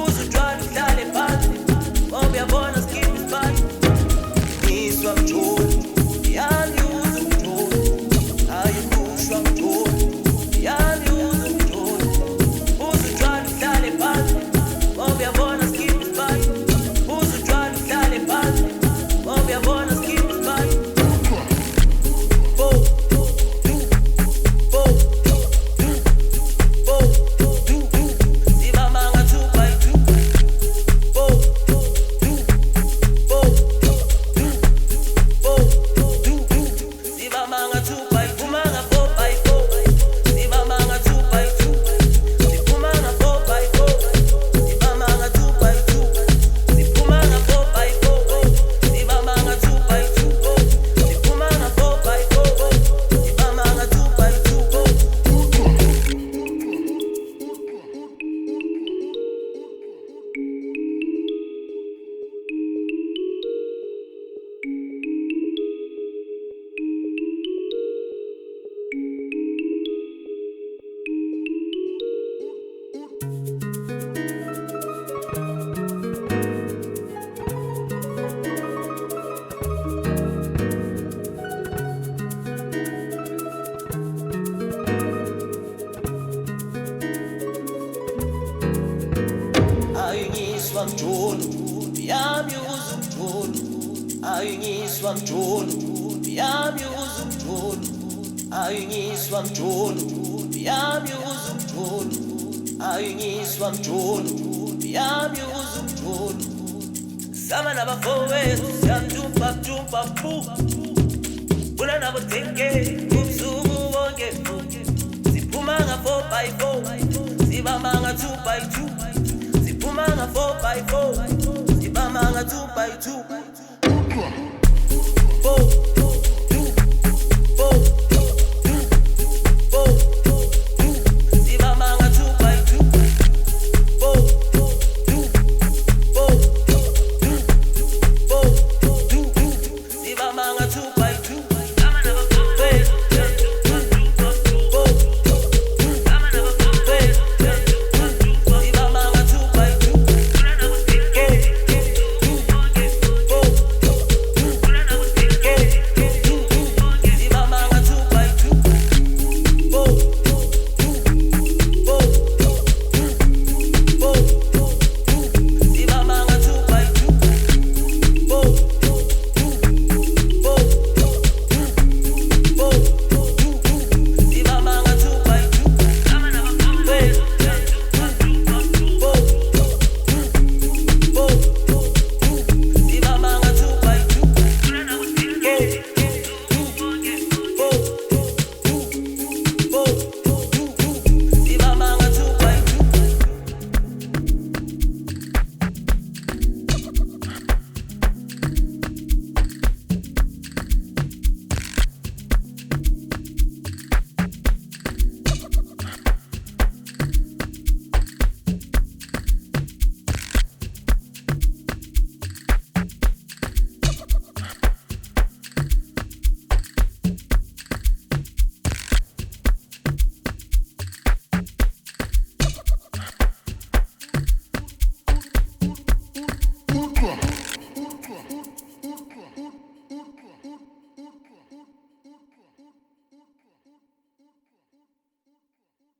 uzujwala uhlale phansi ngoba uyabona skip isipati ngiswa mjoli yani uzumjoli ayikushwa mjoli yani uzumjoli uzujwala uhlale phansi ngoba uyabona skip isipati uzujwala uhlale phansi ngoba uyabona skip isipati Mjolo, yami uzumjolo, ayingiswa mjolo, yami uzumjolo, ayingiswa mjolo, yami uzumjolo, ayingiswa mjolo, yami uzumjolo. Sama nabafowethu siyamjumpa jumpa pu, kuna nabo tenge ubusuku bonke fu, siphuma nga 4x4, sibamba nga 2x2. Manga 4x4, Sibamanga 2x2.